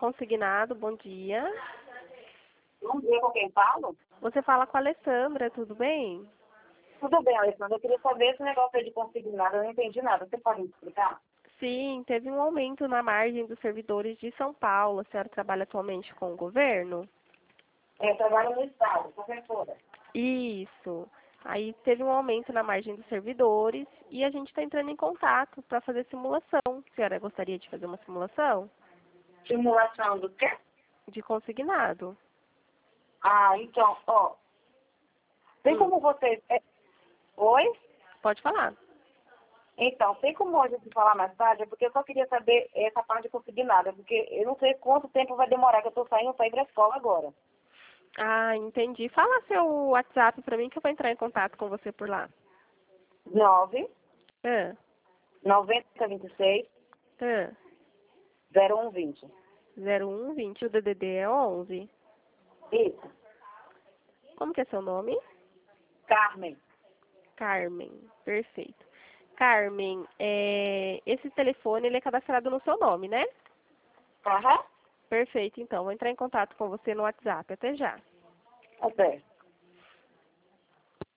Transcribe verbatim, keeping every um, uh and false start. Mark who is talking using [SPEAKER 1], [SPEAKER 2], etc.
[SPEAKER 1] Consignado, bom dia.
[SPEAKER 2] Bom dia, com quem falo?
[SPEAKER 1] Você fala com a Alessandra, tudo bem?
[SPEAKER 2] Tudo bem, Alessandra. Eu queria saber esse negócio aí de consignado. Eu não entendi nada. Você pode me explicar?
[SPEAKER 1] Sim, teve um aumento na margem dos servidores de São Paulo. A senhora trabalha atualmente com o governo?
[SPEAKER 2] É, eu trabalho no Estado, professora.
[SPEAKER 1] Isso. Aí teve um aumento na margem dos servidores e a gente está entrando em contato para fazer simulação. A senhora gostaria de fazer uma simulação?
[SPEAKER 2] Simulação do quê?
[SPEAKER 1] De consignado.
[SPEAKER 2] Ah, então, ó. Tem
[SPEAKER 1] Hum,
[SPEAKER 2] como você... é- Oi?
[SPEAKER 1] pode falar.
[SPEAKER 2] Então, tem como a gente falar mais tarde? É porque eu só queria saber essa parte de consignado. Porque eu não sei quanto tempo vai demorar, que eu tô saindo para ir pra escola agora.
[SPEAKER 1] Ah, entendi. Fala seu WhatsApp para mim que eu vou entrar em contato com você por lá.
[SPEAKER 2] nove
[SPEAKER 1] Ah,
[SPEAKER 2] noventa vinte e seis
[SPEAKER 1] ah.
[SPEAKER 2] zero um vinte.
[SPEAKER 1] zero um vinte, o D D D é onze.
[SPEAKER 2] Isso.
[SPEAKER 1] Como que é seu nome?
[SPEAKER 2] Carmen.
[SPEAKER 1] Carmen, perfeito. Carmen, é, esse telefone ele é cadastrado no seu nome, né?
[SPEAKER 2] Aham.
[SPEAKER 1] Perfeito, então. Vou entrar em contato com você no WhatsApp. Até já.
[SPEAKER 2] Até.